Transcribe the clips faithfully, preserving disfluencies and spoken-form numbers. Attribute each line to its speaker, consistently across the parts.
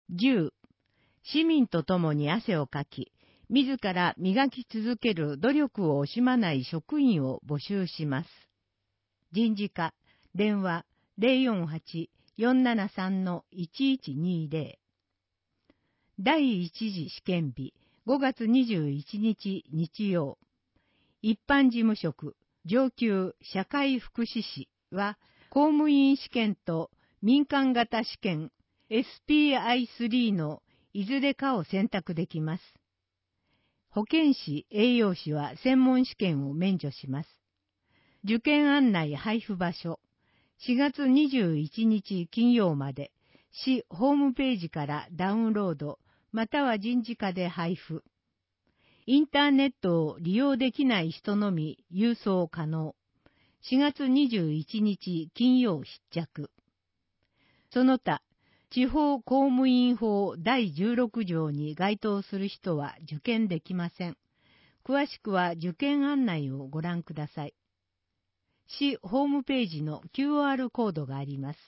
Speaker 1: じゅう、市民と共に汗をかき、自ら磨き続ける努力を惜しまない職員を募集します。人事課、電話 ゼロよんはち よんななさん いちいちにゼロ。第一次試験日、ごがつにじゅういちにち日曜。一般事務職、上級社会福祉士は、公務員試験と民間型試験 エスピーアイスリー のいずれかを選択できます。保健師、栄養士は専門試験を免除します。受験案内配布場所、しがつにじゅういちにち金曜まで、市ホームページからダウンロード、または人事課で配布。インターネットを利用できない人のみ郵送可能。しがつにじゅういちにち金曜必着。その他、地方公務員法だいじゅうろくじょうに該当する人は受験できません。詳しくは受験案内をご覧ください。市ホームページの キューアール コードがあります。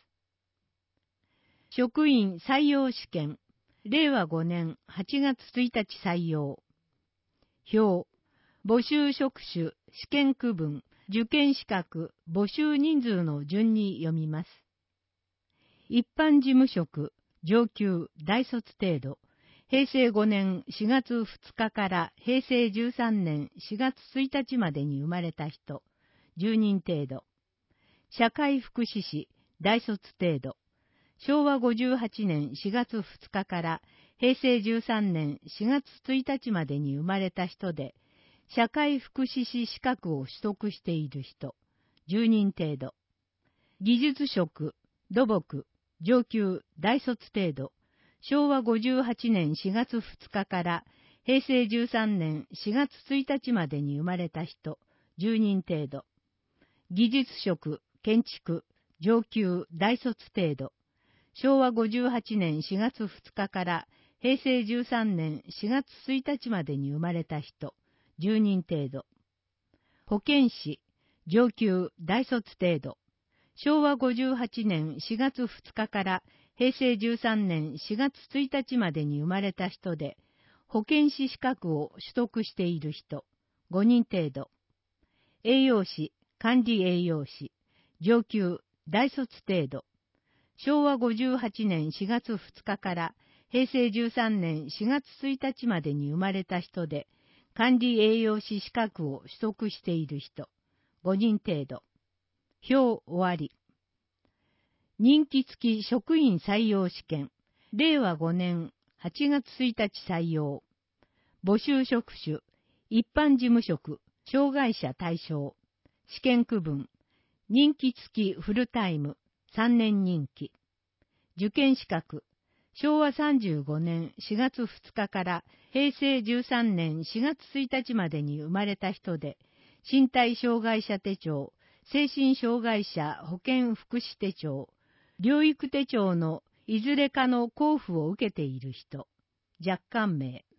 Speaker 1: 職員採用試験、れいわごねんはちがつついたち採用。表、募集職種、試験区分、受験資格、募集人数の順に読みます。一般事務職、上級、大卒程度、へいせいごねんしがつふつかからへいせいじゅうさんねんしがつついたちまでに生まれた人、じゅうにん程度。社会福祉士、大卒程度。しょうわごじゅうはちねんしがつふつかからへいせいじゅうさんねんしがつついたちまでに生まれた人で、社会福祉士資格を取得している人、じゅうにん程度。技術職、土木、上級、大卒程度。しょうわごじゅうはちねんしがつふつかからへいせいじゅうさんねんしがつついたちまでに生まれた人、じゅうにん程度。技術職、建築、上級、大卒程度。しょうわごじゅうはちねんしがつふつかからへいせいじゅうさんねんしがつついたちまでに生まれた人、じゅうにん程度。保健師、上級、大卒程度。しょうわごじゅうはちねんしがつふつかからへいせいじゅうさんねんしがつついたちまでに生まれた人で、保健師資格を取得している人、ごにん程度。栄養士、管理栄養士、上級、大卒程度。しょうわごじゅうはちねんしがつふつかからへいせいじゅうさんねんしがつついたちまでに生まれた人で、管理栄養士資格を取得している人、ごにん程度。表終わり。任期付き職員採用試験、れいわごねんはちがつついたち採用。募集職種、一般事務職、障害者対象。試験区分、任期付きフルタイム、さんねん任期。受験資格、しょうわさんじゅうごねんしがつふつかからへいせいじゅうさんねんしがつついたちまでに生まれた人で、身体障害者手帳、精神障害者保健福祉手帳、療育手帳のいずれかの交付を受けている人、若干名。